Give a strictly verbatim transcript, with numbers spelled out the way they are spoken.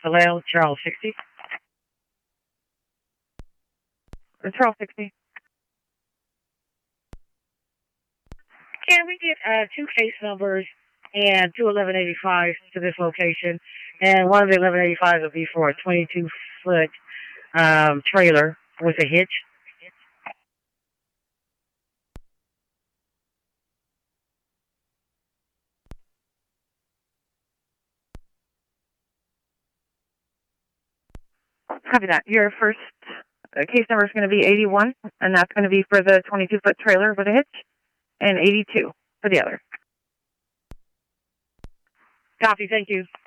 Vallejo, Charles sixty. Charles sixty. Can we get uh, two case numbers and two eleven eighty-fives to this location? And one of the eleven eighty-fives will be for a twenty-two foot um, trailer with a hitch. Copy that. Your first uh, case number is going to be eighty-one, and that's going to be for the twenty-two foot trailer with a hitch, and eighty-two for the other. Copy. Thank you.